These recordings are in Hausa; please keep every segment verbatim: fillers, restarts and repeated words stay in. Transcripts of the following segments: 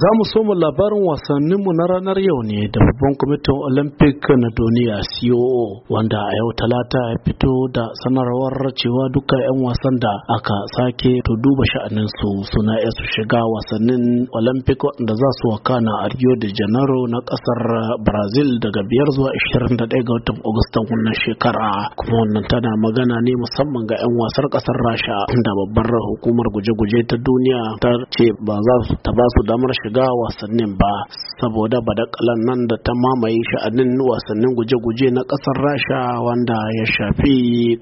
Za mu soma labarin wasanninmu na ranar yau ne da babban kwamitin Olympic na duniya C O O wanda a yau talata ya fito da sanarwar cewa duka 'yan wasan da aka sake to duba sha'aninsu suna iya su shiga wasannin Olympic wanda za su wakana a Rio de Janeiro na kasar Brazil daga biyar zuwa ashirin da ɗaya ga watan Agustan wannan shekara. Kuma wannan tana magana ne musamman ga 'yan wasar kasar Rasha da babbar hukumar guje-guje ta duniya ta ce ba za su ta ba su damar shiga wasannin ba saboda badakalan nan da ta mamaye sha'anin wasannin guje-guje na kasar Rasha wanda ya shafi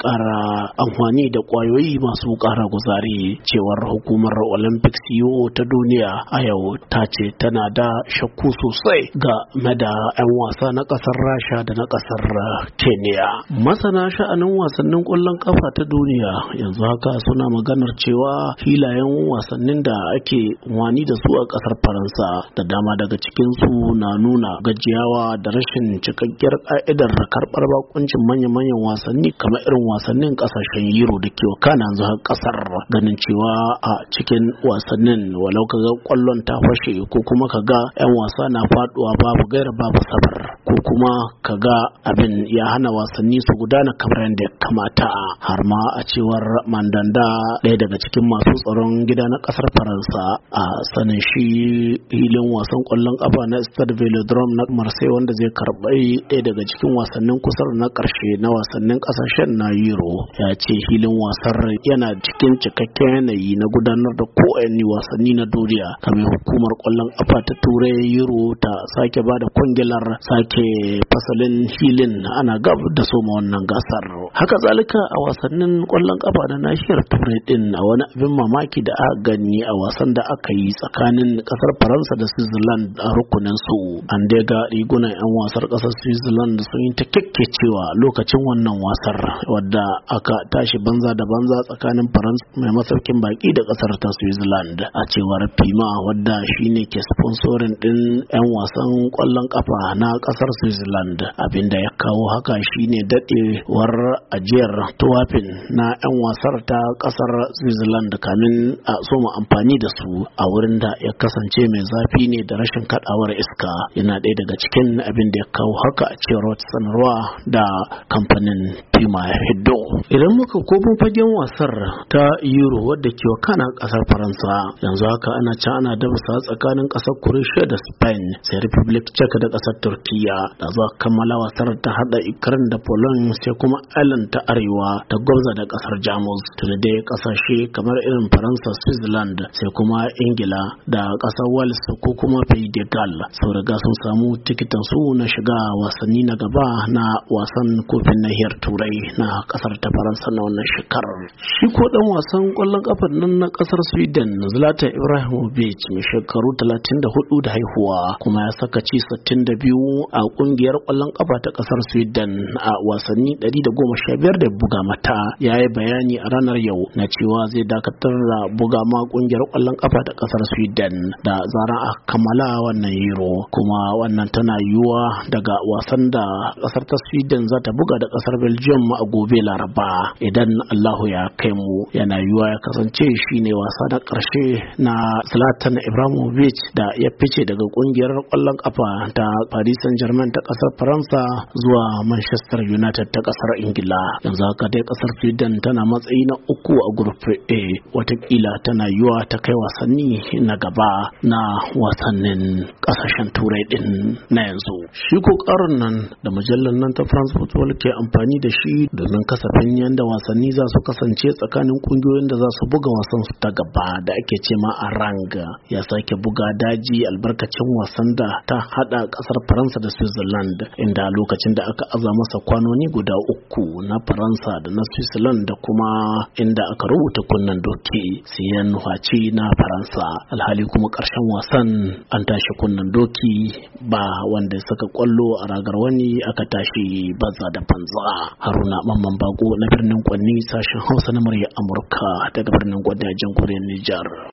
kara amfani da kwayoyi masu kara guzari. Cewar hukumar Olympic C O O ta duniya a yau ta ce tana da shakku sosai ga mada 'yan wasa na kasar Rasha da na kasar Kenya. Masana sha'anin wasannin kwallon kafa ta duniya yanzu haka suna maganar cewa filayen wasannin da ake wani da su a kasar Faransa da dama daga cikinsu na nuna gajiyawa da rashin cikakkiyar ka'idar karɓar bakuncin manya-manyan wasanni kamar irin wasannin kasashen Euro da ke wakana yanzu har kasar, ganin cewa a cikin wasannin walau kaga kwallon ta fashe ko kuma kaga 'yan wasa na faduwa babu gaira babu sabar ko kuma kaga abin ya hana wasanni su gudana kamar yadda ya kamata. Har ma a cewar Mandanda, ɗaya daga cikin masu tsaron gida na kasar Faransa, a sanin shi hilin wasan kwallon kafa na Stade Velodrome na Marseille wanda zai karɓi ɗaya daga cikin wasannin kusa na ƙarshe na wasannin ƙasashen na Euro, ya ce hilin wasar yana cikin cikakken yanayi na gudanar da kowane wasanni na duniya kamar hukumar kwallon kafa ta Turai Euro ta sake bada kwangilar sake fasalin hilin ana gab da soma wannan gasar. Haka zalika a wasannin kwallon kafa na nahiyar Turai din, a wani abin mamaki da aka gani a wasan da aka yi tsakanin kasar Faransa da Switzerland a rukunin su, an dai ga rigunan 'yan wasar kasar Switzerland sun yi ta kekkecewa lokacin wannan wasar wadda aka tashi banza da banza tsakanin Faransa mai masaukin baki da kasar ta Switzerland. A cewar Pima wadda shine ke sponsorin din 'yan wasan kwallon kafa na kasar Switzerland, abinda ya kawo haka shine dadewar ajiyar tuwafin na 'yan wasar ta kasar Switzerland kamin a soma amfani da su a wurin da ya kasance mai zafi ne da rashin kadawar iska, yana ɗaya daga cikin abin da ya kawo haka a cewar wata sanarwa da kamfanin Pima ya hiddo. Idan muka kofin fagen wasar ta Euro wadda ke wakana kasar Faransa, yanzu haka ana can ana dabasa tsakanin kasar Croatia da Spain, sai Republic Czech da kasar Turkiya. Da zuwa kammala wasar ta hada Ukraine da Poland, sai kuma Ireland ta Arewa ta gwamza da kasar Jamus. Tun da kasashe kamar irin Faransa, Switzerland, sai kuma Ingila da kasar Wales ko kuma Pays de Galles sau riga sun samu tikitan su na shiga wasanni na gaba na wasan kofin nahiyar Turai na kasar ta Faransa na wannan shekarar. Shi ko dan wasan kwallon kafar nan na kasar Sweden, Zlatan Ibrahimovic, mai shekaru talatin da hudu da haihuwa, kuma ya saka ci sittin da biyu a kungiyar kwallon kafa ta kasar Sweden a wasanni ɗari da goma sha biyar da buga mata, ya yi bayani a ranar yau na cewa zai dakatar da buga ma kungiyar kwallon kafa ta kasar Sweden da zara a kammala wannan Euro. Kuma wannan tana yiwuwa daga wasan da kasar ta Sweden za ta buga da kasar Belgium a gobe Laraba, idan Allahu ya kai mu. Yana yiwuwa ya kasance shine wasa na karshe na Zlatan Ibrahimovic da ya fice daga kungiyar kwallon kafa ta Paris Saint-Germain ta kasar Faransa zuwa Manchester United ta kasar Ingila. Yanzu haka dai kasar Sweden tana matsayi na uku a Group A, watakila tana yiwuwa ta kai wasanni na gaba na wasannin kasashen Turai din na yanzu. Shi ko karin nan da mujallar nan ta France Football ke amfani da shi domin kasafin yadda wasanni za su kasance tsakanin kungiyoyin da za su buga wasan su ta gaba da ake ce ma a ranga, ya sake buga daji albarkacin wasan da ta hada kasar Faransa da Switzerland, inda lokacin da aka aza masa kwanoni guda uku na Faransa da na Switzerland da kuma inda aka rubuta kunnen doki sai ya nufaci na Faransa, alhali kuma karshen wasan an tashi kunnen doki ba wanda ya saka kwallo a ragar wani, aka tashi banza da banza. Haruna Mamman Bago na birnin Kwanni, sashen Hausa na murya Amurka daga birnin Kwanni a jamhuriyar Nijar.